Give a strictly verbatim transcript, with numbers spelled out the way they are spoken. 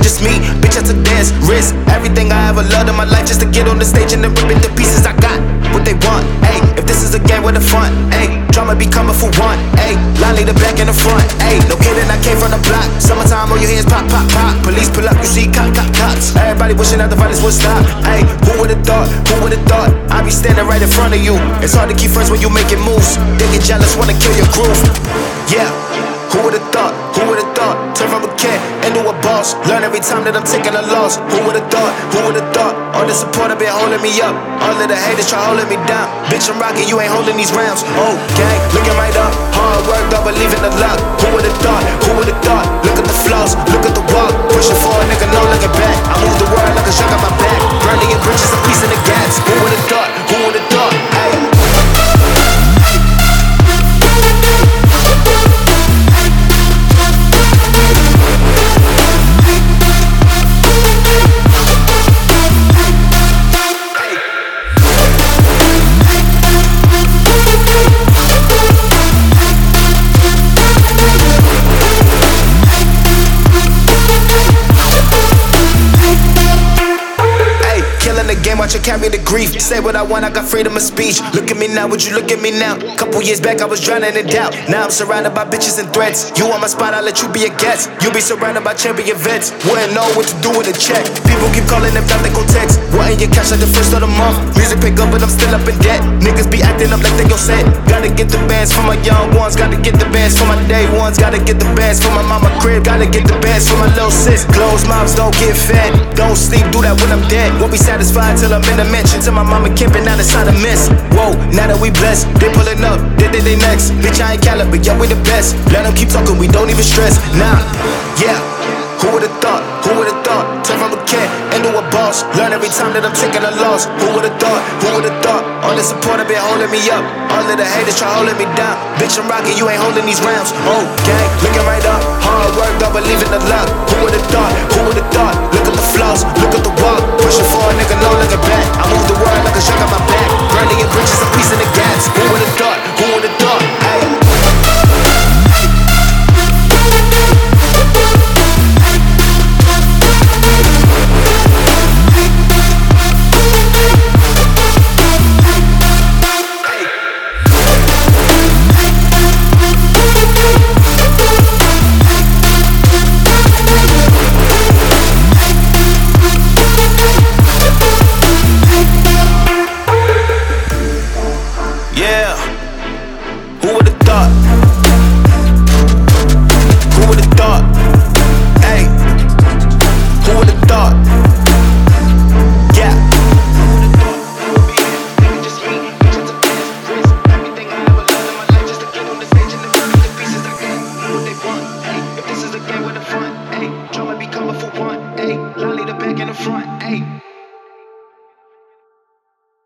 just me. Bitch, that's a dance, risk everything I ever loved in my life just to get on the stage and then rip it to pieces. I got what they want, ayy. If this is a game with the fun, ayy. Drama be coming for one, ayy. Line lead the back and the front, ayy. No kidding, I came from the block. Summertime, all your hands pop, pop, pop. Police pull up, you see cop, cop, cops. Everybody wishing that the violence would stop, ayy. Who would've thought, who would've thought I be standing right in front of you. It's hard to keep friends when you making moves. They get jealous, wanna kill your groove. Yeah, who would've thought, who would've thought? Turn from a kid into a boss. Learn every time that I'm taking a loss. Who would've thought, who would've thought? All the support have been holding me up. All of the haters try holding me down. Bitch, I'm rocking, you ain't holding these rounds. Oh, gang, looking right up. Hard work, don't believe in the luck. Who would've thought, who would've thought? Look at the flaws, look at the walk. Pushing forward, nigga, no looking back. I move the world like a shark on my back. Burning your bridges, a piece in the gas. Who would've thought, who would've thought? Hey. Watch her carry the grief. Say what I want, I got freedom of speech. Look at me now, would you look at me now? Couple years back, I was drowning in doubt. Now I'm surrounded by bitches and threats. You on my spot, I'll let you be a guest. You be surrounded by champion vets. Wouldn't know what to do with a check. People keep calling, if not, they gon' text. Wanting your cash like the first of the month. Music pick up, but I'm still up in debt. Niggas be acting up like they gon' set. Gotta get the bands for my young ones. Gotta get the bands for my day ones. Gotta get the bands for my mama crib. Gotta get the bands for my little sis. Closed mouths don't get fed. Don't sleep, do that when I'm dead. Won't be satisfied till I'm in the mansion. Till my mama camping out inside a mess. Whoa, now that we blessed, they pulling up, they did they next. Bitch, I ain't caliber, yeah, we the best. Let them keep talking, we don't even stress. Nah, yeah. Who would've thought, who would've thought? Turn from a kid into a boss. Learn every time that I'm taking a loss. Who would've thought, who would've thought? All the support have been holding me up. All of the haters try holding me down. Bitch, I'm rocking, you ain't holding these rounds. Oh, gang, looking right up. Hard work, don't believe in the luck. Who would've thought,